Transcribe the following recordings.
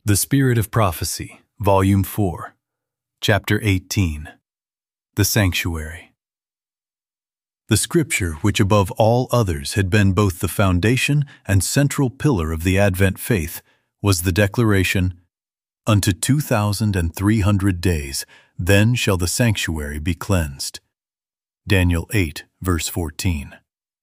The Spirit of Prophecy, Volume 4, Chapter 18, The Sanctuary. The Scripture, which above all others had been both the foundation and central pillar of the Advent faith, was the declaration, "Unto 2,300 days, then shall the sanctuary be cleansed." Daniel 8, verse 14.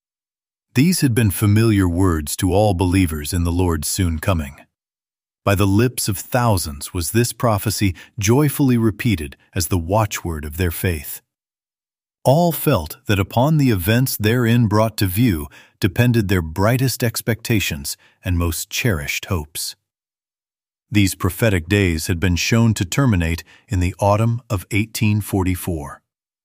These had been familiar words to all believers in the Lord's soon coming. By the lips of thousands was this prophecy joyfully repeated as the watchword of their faith. All felt that upon the events therein brought to view depended their brightest expectations and most cherished hopes. These prophetic days had been shown to terminate in the autumn of 1844.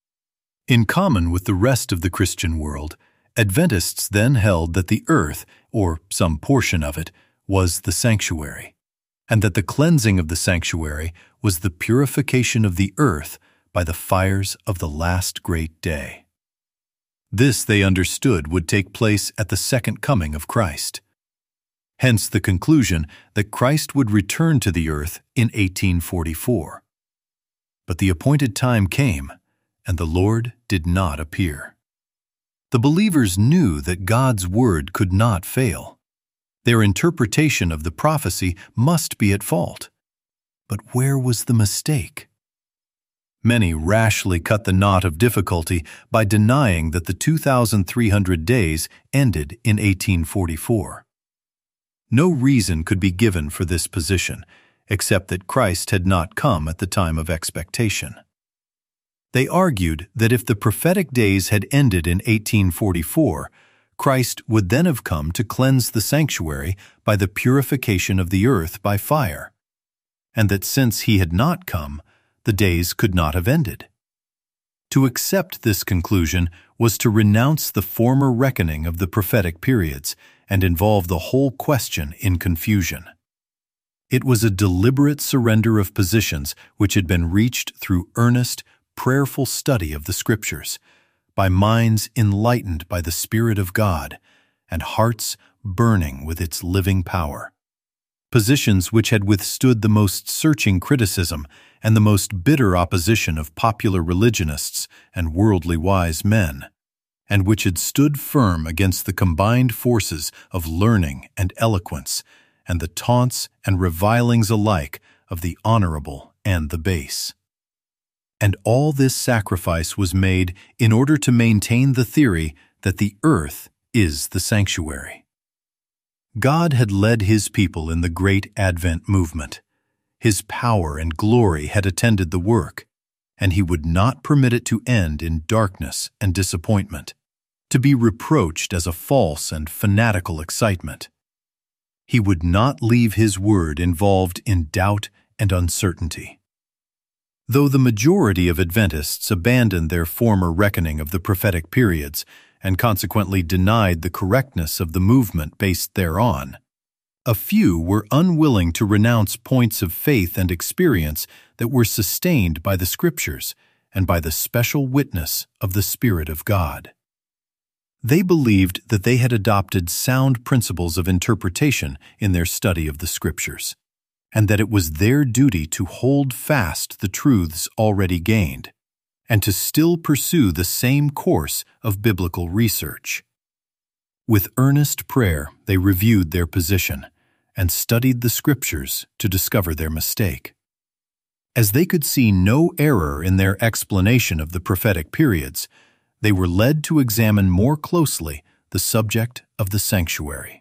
In common with the rest of the Christian world, Adventists then held that the earth, or some portion of it, was the sanctuary, and that the cleansing of the sanctuary was the purification of the earth by the fires of the last great day. This they understood would take place at the second coming of Christ. Hence the conclusion that Christ would return to the earth in 1844. But the appointed time came, and the Lord did not appear. The believers knew that God's word could not fail. Their interpretation of the prophecy must be at fault. But where was the mistake? Many rashly cut the knot of difficulty by denying that the 2,300 days ended in 1844. No reason could be given for this position, except that Christ had not come at the time of expectation. They argued that if the prophetic days had ended in 1844, Christ would then have come to cleanse the sanctuary by the purification of the earth by fire, and that since he had not come, the days could not have ended. To accept this conclusion was to renounce the former reckoning of the prophetic periods and involve the whole question in confusion. It was a deliberate surrender of positions which had been reached through earnest, prayerful study of the Scriptures, by minds enlightened by the Spirit of God, and hearts burning with its living power. Positions which had withstood the most searching criticism and the most bitter opposition of popular religionists and worldly wise men, and which had stood firm against the combined forces of learning and eloquence, and the taunts and revilings alike of the honorable and the base. And all this sacrifice was made in order to maintain the theory that the earth is the sanctuary. God had led His people in the great Advent movement. His power and glory had attended the work, and He would not permit it to end in darkness and disappointment, to be reproached as a false and fanatical excitement. He would not leave His word involved in doubt and uncertainty. Though the majority of Adventists abandoned their former reckoning of the prophetic periods and consequently denied the correctness of the movement based thereon, a few were unwilling to renounce points of faith and experience that were sustained by the Scriptures and by the special witness of the Spirit of God. They believed that they had adopted sound principles of interpretation in their study of the Scriptures, and that it was their duty to hold fast the truths already gained, and to still pursue the same course of biblical research. With earnest prayer, they reviewed their position and studied the Scriptures to discover their mistake. As they could see no error in their explanation of the prophetic periods, they were led to examine more closely the subject of the sanctuary.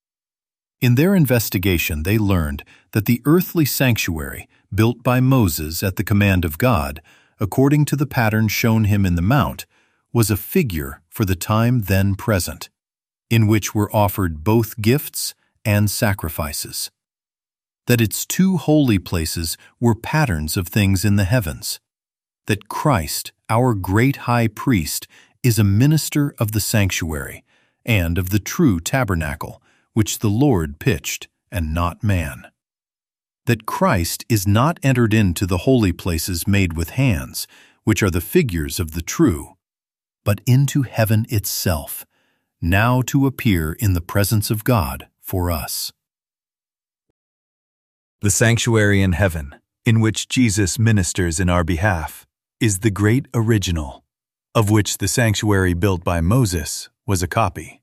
In their investigation, they learned that the earthly sanctuary, built by Moses at the command of God, according to the pattern shown him in the mount, was a figure for the time then present, in which were offered both gifts and sacrifices. That its two holy places were patterns of things in the heavens. That Christ, our great high priest, is a minister of the sanctuary and of the true tabernacle, which the Lord pitched, and not man. That Christ is not entered into the holy places made with hands, which are the figures of the true, but into heaven itself, now to appear in the presence of God for us. The sanctuary in heaven, in which Jesus ministers in our behalf, is the great original, of which the sanctuary built by Moses was a copy.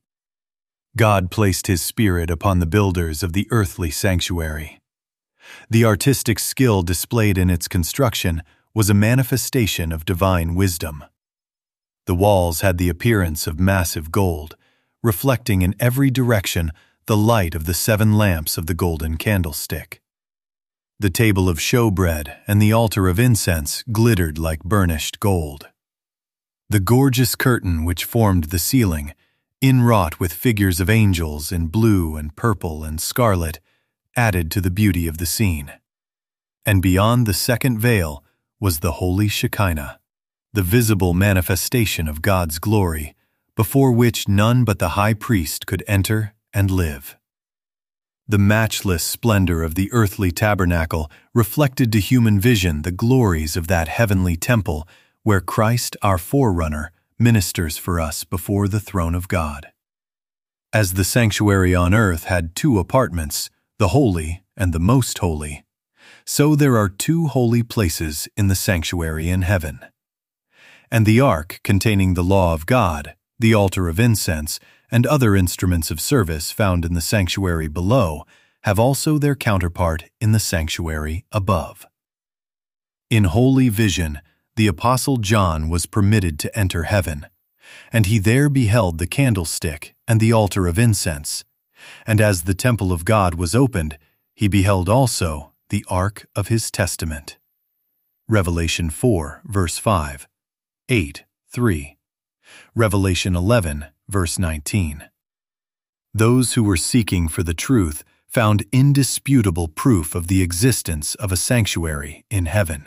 God placed His Spirit upon the builders of the earthly sanctuary. The artistic skill displayed in its construction was a manifestation of divine wisdom. The walls had the appearance of massive gold, reflecting in every direction the light of the 7 lamps of the golden candlestick. The table of showbread and the altar of incense glittered like burnished gold. The gorgeous curtain which formed the ceiling, inwrought with figures of angels in blue and purple and scarlet, added to the beauty of the scene. And beyond the second veil was the holy Shekinah, the visible manifestation of God's glory, before which none but the high priest could enter and live. The matchless splendor of the earthly tabernacle reflected to human vision the glories of that heavenly temple where Christ, our forerunner, ministers for us before the throne of God. As the sanctuary on earth had 2 apartments, the holy and the most holy, so there are 2 holy places in the sanctuary in heaven. And the ark containing the law of God, the altar of incense, and other instruments of service found in the sanctuary below have also their counterpart in the sanctuary above. In holy vision, the Apostle John was permitted to enter heaven, and he there beheld the candlestick and the altar of incense, and as the temple of God was opened, he beheld also the ark of His testament. Revelation 4, verse 5, 8, 3. Revelation 11, verse 19. Those who were seeking for the truth found indisputable proof of the existence of a sanctuary in heaven.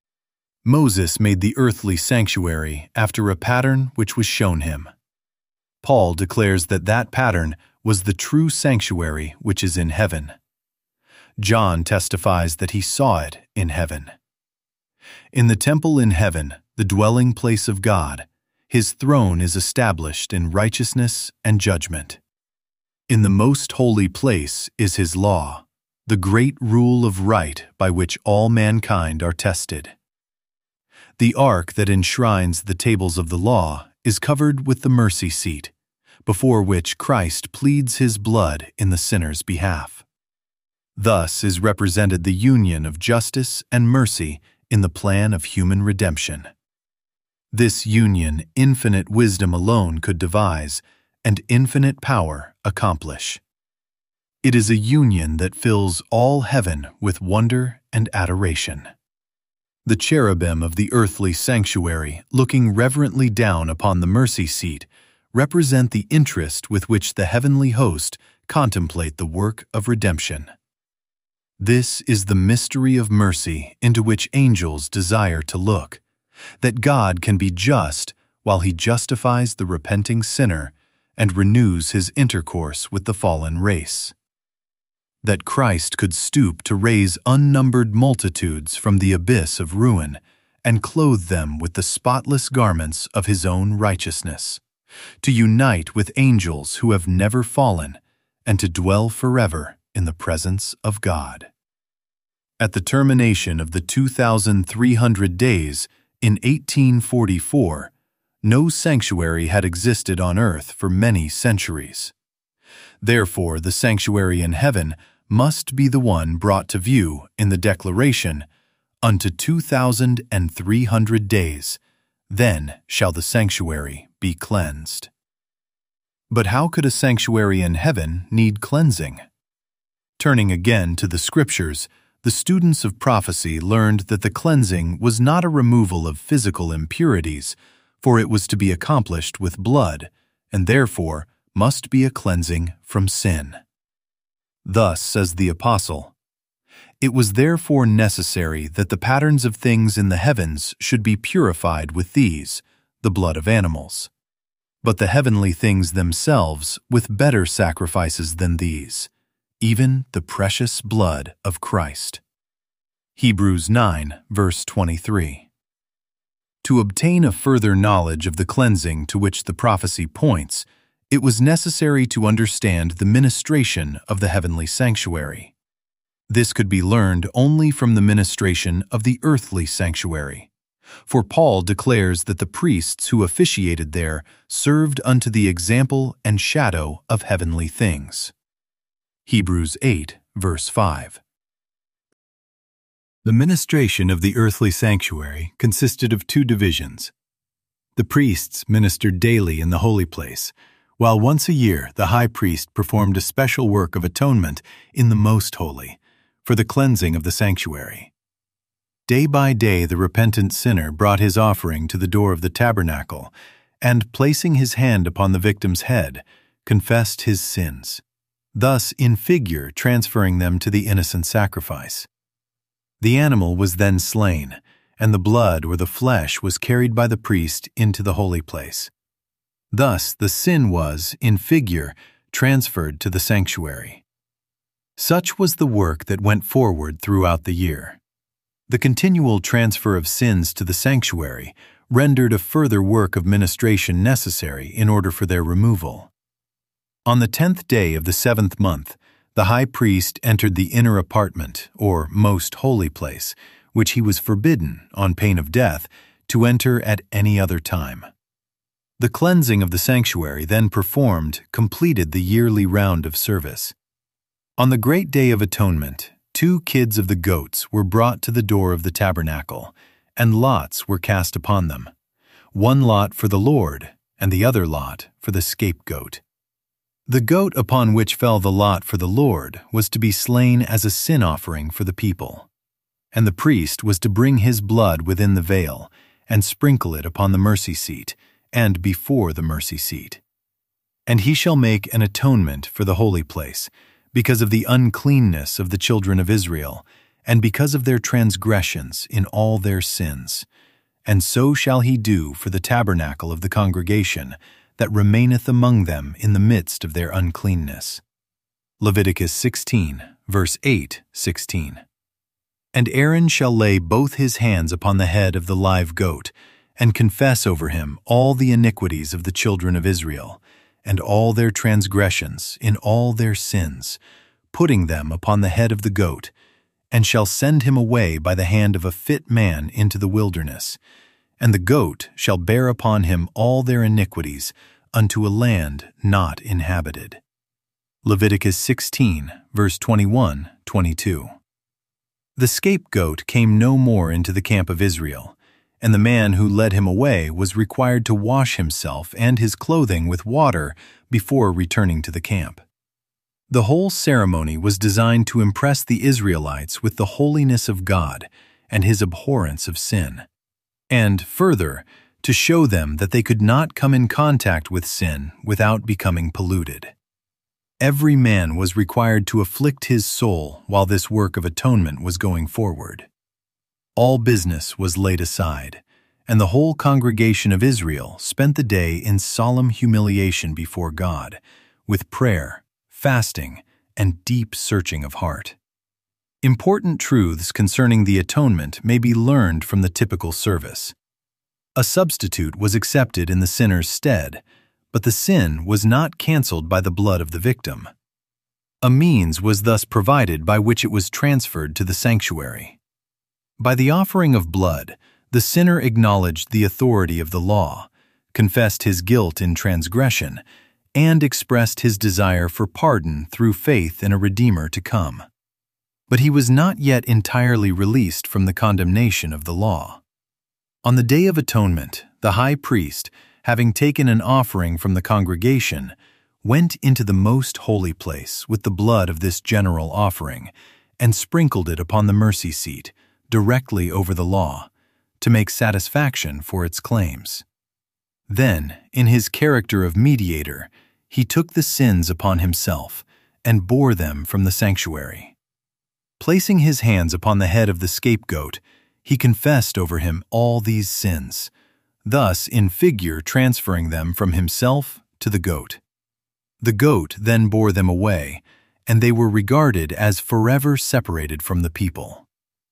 Moses made the earthly sanctuary after a pattern which was shown him. Paul declares that that pattern was the true sanctuary which is in heaven. John testifies that he saw it in heaven. In the temple in heaven, the dwelling place of God, His throne is established in righteousness and judgment. In the most holy place is His law, the great rule of right by which all mankind are tested. The ark that enshrines the tables of the law is covered with the mercy seat, before which Christ pleads His blood in the sinner's behalf. Thus is represented the union of justice and mercy in the plan of human redemption. This union infinite wisdom alone could devise, and infinite power accomplish. It is a union that fills all heaven with wonder and adoration. The cherubim of the earthly sanctuary, looking reverently down upon the mercy seat, represent the interest with which the heavenly host contemplate the work of redemption. This is the mystery of mercy into which angels desire to look, that God can be just while He justifies the repenting sinner and renews His intercourse with the fallen race. That Christ could stoop to raise unnumbered multitudes from the abyss of ruin and clothe them with the spotless garments of His own righteousness, to unite with angels who have never fallen, and to dwell forever in the presence of God. At the termination of the 2,300 days in 1844, no sanctuary had existed on earth for many centuries. Therefore, the sanctuary in heaven must be the one brought to view in the declaration, "Unto 2,300 days, then shall the sanctuary be cleansed." But how could a sanctuary in heaven need cleansing? Turning again to the Scriptures, the students of prophecy learned that the cleansing was not a removal of physical impurities, for it was to be accomplished with blood, and therefore must be a cleansing from sin. Thus says the Apostle, "It was therefore necessary that the patterns of things in the heavens should be purified with these, the blood of animals, but the heavenly things themselves with better sacrifices than these, even the precious blood of Christ." Hebrews 9, verse 23. To obtain a further knowledge of the cleansing to which the prophecy points, it was necessary to understand the ministration of the heavenly sanctuary. This could be learned only from the ministration of the earthly sanctuary. For Paul declares that the priests who officiated there served unto the example and shadow of heavenly things. Hebrews 8, verse 5. The ministration of the earthly sanctuary consisted of two divisions. The priests ministered daily in the holy place, while once a year the high priest performed a special work of atonement in the most holy, for the cleansing of the sanctuary. Day by day the repentant sinner brought his offering to the door of the tabernacle, and placing his hand upon the victim's head, confessed his sins, thus in figure transferring them to the innocent sacrifice. The animal was then slain, and the blood or the flesh was carried by the priest into the holy place. Thus the sin was, in figure, transferred to the sanctuary. Such was the work that went forward throughout the year. The continual transfer of sins to the sanctuary rendered a further work of ministration necessary in order for their removal. On the 10th day of the 7th month, the high priest entered the inner apartment, or most holy place, which he was forbidden, on pain of death, to enter at any other time. The cleansing of the sanctuary then performed completed the yearly round of service. On the great day of atonement, 2 kids of the goats were brought to the door of the tabernacle, and lots were cast upon them, 1 lot for the Lord, and the other lot for the scapegoat. The goat upon which fell the lot for the Lord was to be slain as a sin offering for the people, and the priest was to bring his blood within the veil and sprinkle it upon the mercy seat and before the mercy seat. And he shall make an atonement for the holy place, because of the uncleanness of the children of Israel, and because of their transgressions in all their sins. And so shall he do for the tabernacle of the congregation, that remaineth among them in the midst of their uncleanness. Leviticus 16, verse 8-16. And Aaron shall lay both his hands upon the head of the live goat, and confess over him all the iniquities of the children of Israel, and all their transgressions in all their sins, putting them upon the head of the goat, and shall send him away by the hand of a fit man into the wilderness. And the goat shall bear upon him all their iniquities unto a land not inhabited. Leviticus 16, verse 21-22. The scapegoat came no more into the camp of Israel, and the man who led him away was required to wash himself and his clothing with water before returning to the camp. The whole ceremony was designed to impress the Israelites with the holiness of God and his abhorrence of sin, and, further, to show them that they could not come in contact with sin without becoming polluted. Every man was required to afflict his soul while this work of atonement was going forward. All business was laid aside, and the whole congregation of Israel spent the day in solemn humiliation before God, with prayer, fasting, and deep searching of heart. Important truths concerning the atonement may be learned from the typical service. A substitute was accepted in the sinner's stead, but the sin was not canceled by the blood of the victim. A means was thus provided by which it was transferred to the sanctuary. By the offering of blood, the sinner acknowledged the authority of the law, confessed his guilt in transgression, and expressed his desire for pardon through faith in a Redeemer to come. But he was not yet entirely released from the condemnation of the law. On the Day of Atonement, the high priest, having taken an offering from the congregation, went into the most holy place with the blood of this general offering, and sprinkled it upon the mercy seat, directly over the law, to make satisfaction for its claims. Then, in his character of mediator, he took the sins upon himself and bore them from the sanctuary. Placing his hands upon the head of the scapegoat, he confessed over him all these sins, thus in figure transferring them from himself to the goat. The goat then bore them away, and they were regarded as forever separated from the people.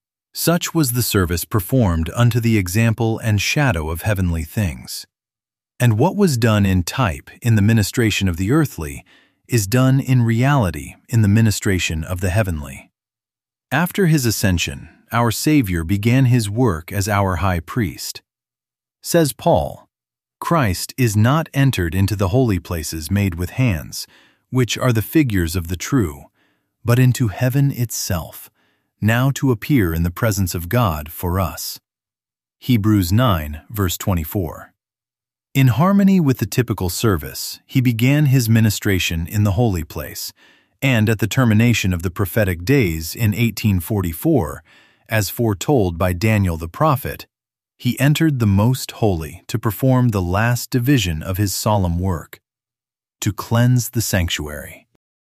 Such was the service performed unto the example and shadow of heavenly things. And what was done in type in the ministration of the earthly is done in reality in the ministration of the heavenly. After his ascension, our Savior began his work as our high priest. Says Paul, "Christ is not entered into the holy places made with hands, which are the figures of the true, but into heaven itself, now to appear in the presence of God for us." Hebrews 9, verse 24. In harmony with the typical service, he began his ministration in the holy place, and at the termination of the prophetic days in 1844, as foretold by Daniel the prophet, he entered the Most Holy to perform the last division of his solemn work, to cleanse the sanctuary.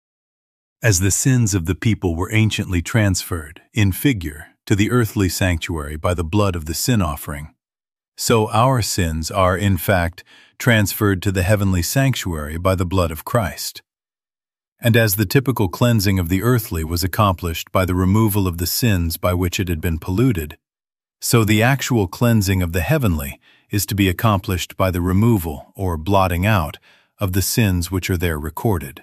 As the sins of the people were anciently transferred, in figure, to the earthly sanctuary by the blood of the sin offering, so our sins are, in fact, transferred to the heavenly sanctuary by the blood of Christ. And as the typical cleansing of the earthly was accomplished by the removal of the sins by which it had been polluted, so the actual cleansing of the heavenly is to be accomplished by the removal, or blotting out, of the sins which are there recorded.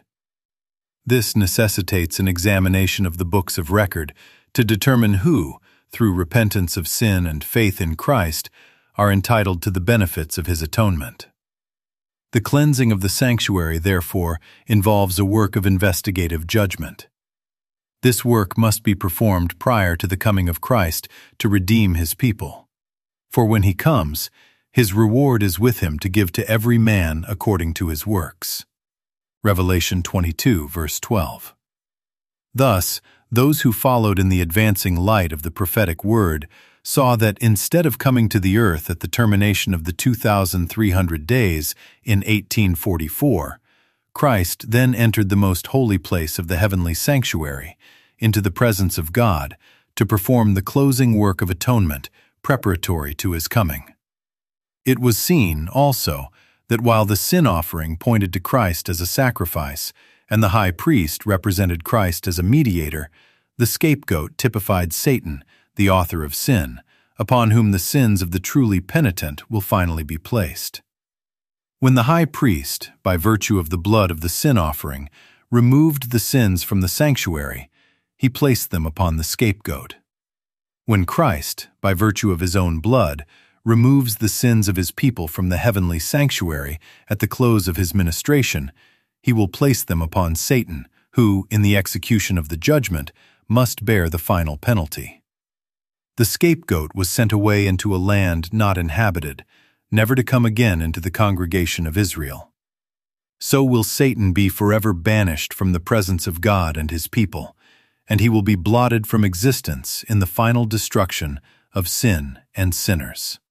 This necessitates an examination of the books of record to determine who, through repentance of sin and faith in Christ, are entitled to the benefits of his atonement. The cleansing of the sanctuary, therefore, involves a work of investigative judgment. This work must be performed prior to the coming of Christ to redeem his people. For when he comes, his reward is with him to give to every man according to his works. Revelation 22, verse 12. Thus, those who followed in the advancing light of the prophetic word saw that instead of coming to the earth at the termination of the 2,300 days in 1844, Christ then entered the most holy place of the heavenly sanctuary, into the presence of God, to perform the closing work of atonement preparatory to his coming. It was seen, also, that while the sin offering pointed to Christ as a sacrifice, and the high priest represented Christ as a mediator, the scapegoat typified Satan, the author of sin, upon whom the sins of the truly penitent will finally be placed. When the high priest, by virtue of the blood of the sin offering, removed the sins from the sanctuary, he placed them upon the scapegoat. When Christ, by virtue of his own blood, removes the sins of his people from the heavenly sanctuary at the close of his ministration, he will place them upon Satan, who, in the execution of the judgment, must bear the final penalty. The scapegoat was sent away into a land not inhabited, never to come again into the congregation of Israel. So will Satan be forever banished from the presence of God and his people, and he will be blotted from existence in the final destruction of sin and sinners.